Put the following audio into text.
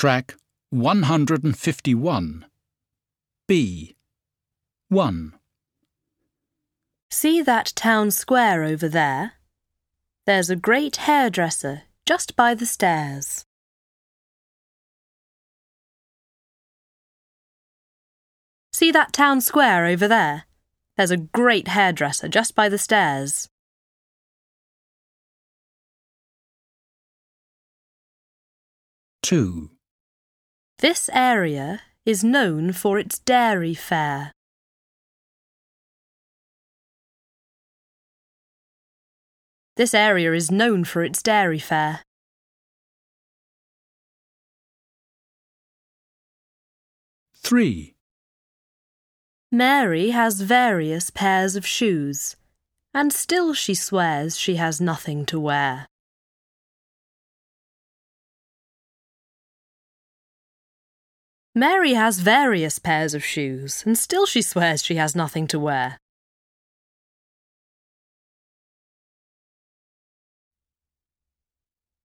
Track 151. B. 1. See that town square over there? There's a great hairdresser just by the stairs. See that town square over there? There's a great hairdresser just by the stairs. 2. This area is known for its dairy fair. This area is known for its dairy fair. 3. Mary has various pairs of shoes, and still she swears she has nothing to wear. Mary has various pairs of shoes, and still she swears she has nothing to wear.